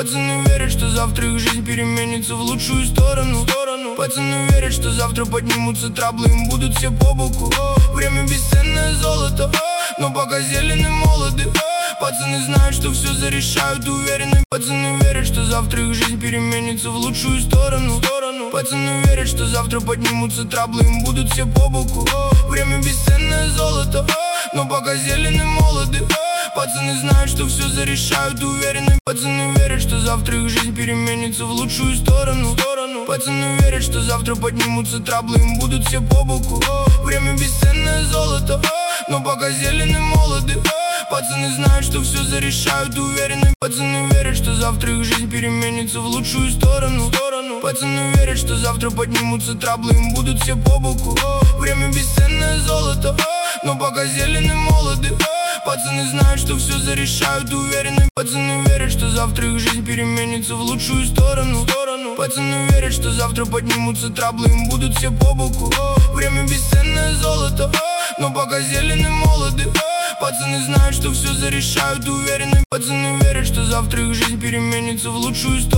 Пацаны верят, что завтра их жизнь переменится в лучшую сторону. Пацаны верят, что завтра поднимутся траблы, им будут все по боку. Время бесценное золото, но пока зелены молоды. Пацаны знают, что все зарешают, уверены. Пацаны верят, что завтра их жизнь переменится в лучшую сторону. Пацаны верят, что завтра поднимутся траблы, им будут все по боку. Время бесценное золото, но пока зелены молоды. Пацаны знают, что все зарешают, уверены. Пацаны верят, что завтра их жизнь переменится в лучшую сторону. Пацаны верят, что завтра поднимутся траблы, им будут все по боку. Время бесценное золото, но пока зелены молоды. Пацаны знают, что все зарешают, уверены. Пацаны верят, что завтра их жизнь переменится в лучшую сторону. Пацаны верят, что завтра поднимутся траблы, им будут все по боку. Время бесценное золото, но пока зелены молоды. Пацаны знают, что все зарешают, уверены. Пацаны верят, что завтра их жизнь переменится в лучшую сторону. Пацаны верят, что завтра поднимутся траблы, им будут все по боку. Время бесценное золото, но пока зелены молоды. Пацаны знают, что все зарешают, уверены. Пацаны верят, что завтра их жизнь переменится в лучшую сторону.